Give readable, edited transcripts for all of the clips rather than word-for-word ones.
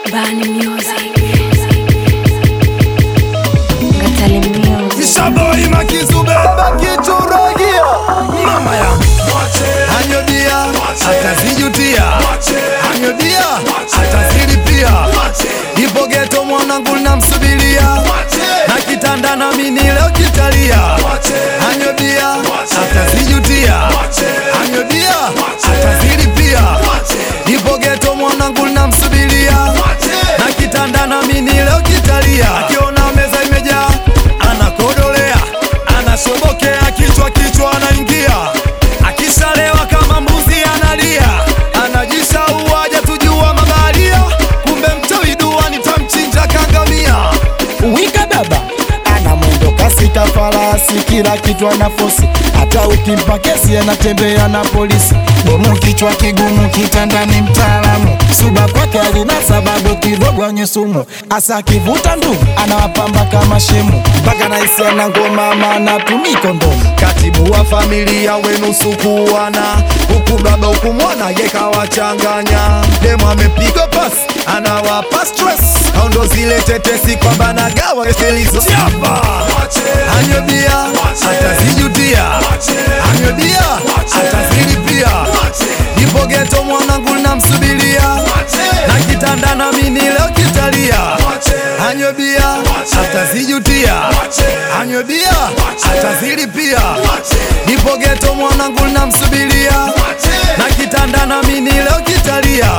Bani Music. Ngatale Music. Ishaboi Makizube Bakituragia. Mama ya Anyodia atazijutia. Anyodia atazilipia. Ipo ghetto mwanangu namsubiria. Na kitanda na mimi leo kitalia. Anyodia atazijutia. Anyodia atazilipia. Ipo ghetto mwanangu namsubiria. Na kitanda na mimi leo kitalia. Akiona meza imejaa anakodolea, anashobokea kichwa anaingia. Akishalewa kama mbuzi analia. Anajisahau haja tujua mabalia. Kumbe mchawi dua nitamchinja kangamia. Wika baba ana mwendo kasi farasi, kila kitu anafosi. Hata ukimpa kesi anatembea na polisi. Bomu kichwa kigumu kitandani mtaalamu. Suba kwake alina sababu kidogo anyesumu. Asa kivuta ndugu anawapamba kama shemu. Mpaka naisi anangoma maana tumi kondomu. Katibu wa familia wenu sukuwana. Huku baba huku mwana yeka wachanganya. Demo amepiga pasi anawapa stress. Haundo zile tetesi kwamba nagawa estelizo Siapa Anyodia atazijutia. Anyodia atazilipia. Ipo ghetto mwanangu namsubiria. Na kitanda na mimi leo kitalia. Anyodia atazijutia. Anyodia atazilipia. Ipo ghetto mwanangu namsubiria. Na kitanda na mimi leo kitalia.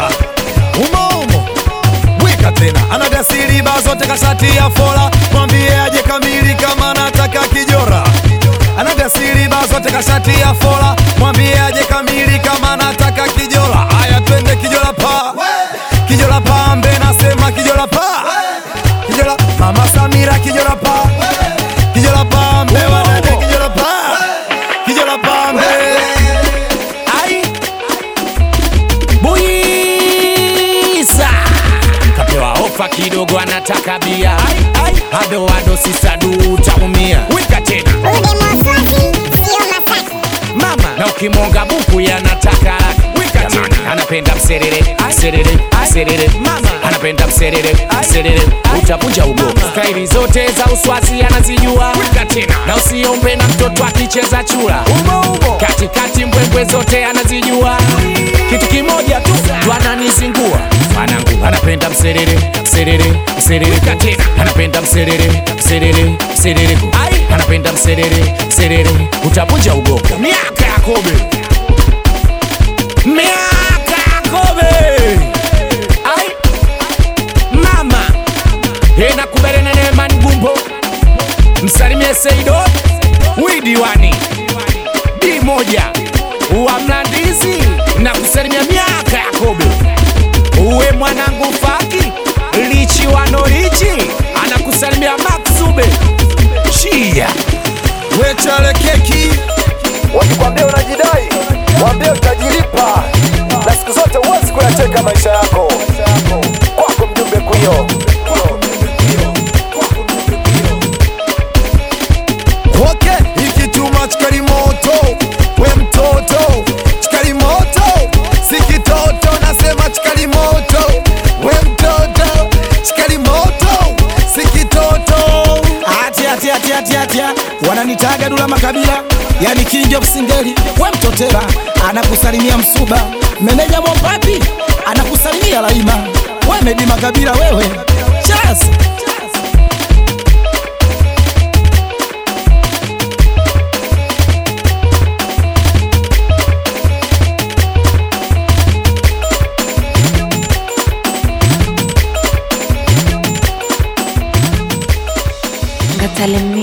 Umo wika tena anagasiri bazote kashati ya fola. Mwambie aje kamili kama nataka kijora. Anagasiri bazote kashati ya fola. Mwambie aje kamili kama nataka kijora. Aya twende kijora pa. Kijora pa mbe nasema kijora pa. Kijora Mama Samira kijora pa. Kijora pa mbe wanade kijora pa. Kijora pa mbe. Ai Buisa kapewa ofa kidogo anataka bia. Ado sisadu utaumia. Wika tena mama na ukimonga buku yanataka. Wika tena anapenda mserere serere mama anapenda mserere utapunja ugogo. Staili zote za uswazi anazijua. Wika tena na usiombe na mtoto akicheza chura. Katikati mbwembwe zote anazijua. Kitu kimoja tu ananizingua. Mwanangu anapenda mserere Wika tena anapenda mserere ai anapenda mserere utapunja ugogo. Miaka ya Kobe ai mama ena kuberena Neman Gumbo. Msalimie Seido Widiwani D1 uwa Mlandizi na kusalimia miaka ya Kobe. Uwe mwanangu Faki Lichi Wanorichi anakusalimia Maksube Shia. Wechale keki. Wakikwambia unajidai, waambie utajilipa. Na siku zote huwezi kuyacheka maisha yako. Kwako mjumbe kuyo. Okay, ikituma chikari moto. We mtoto chikari moto. Sikitoto nasema chikari moto. We mtoto chikari moto. Sikitoto. Atia wananitaga Dula Makabila, yani King of Singeli. We mtotera anakusalimia Msuba. Meneja Mopapi anakusalimia Laima. We Medi Makabila wewe. Cheers. Ngatale Music.